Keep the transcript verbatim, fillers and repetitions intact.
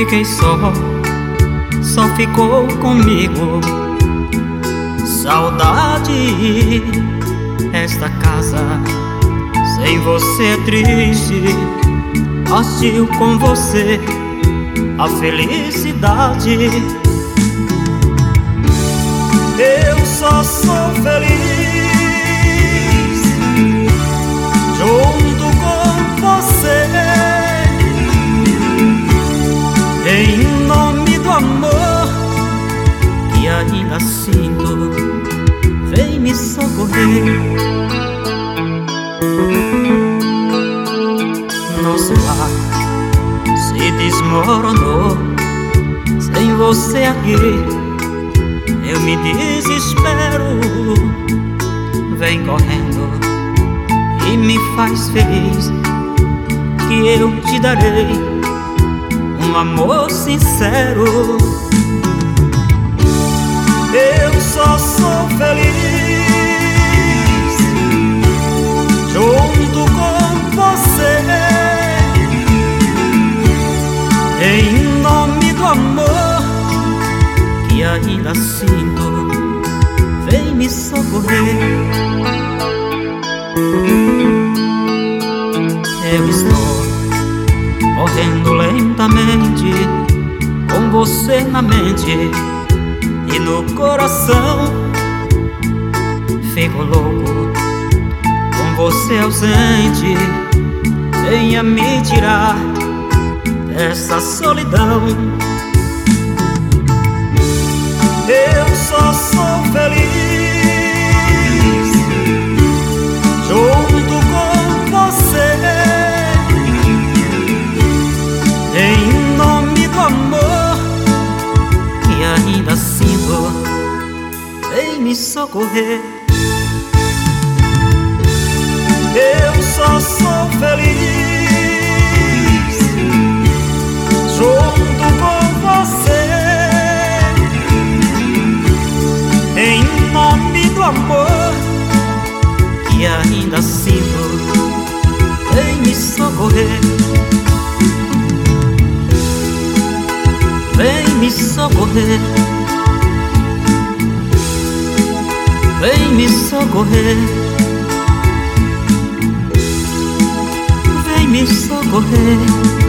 fiquei só, só ficou comigo saudade. Esta casa sem você é triste, hostil com você a felicidade. Eu só sou feliz junto com você, em nome do amor que ainda sinto. Vem me socorrer. Nosso lar se desmoronou sem você aqui. Eu me desespero. Vem correndo e me faz feliz, que eu te darei um amor sincero. Eu só sou feliz junto com você, em nome do amor que ainda sinto. Vem me socorrer. Eu estou morrendo lentamente, com você na mente e no coração. Fico louco com você ausente. Venha me tirar dessa solidão. Eu só sou feliz junto com você, em nome do amor que ainda sinto. Vem me socorrer. Eu só sou feliz junto com você, em nome do amor que ainda sinto. Vem me socorrer. Vem me socorrer. Vem me socorrer. Vem me socorrer.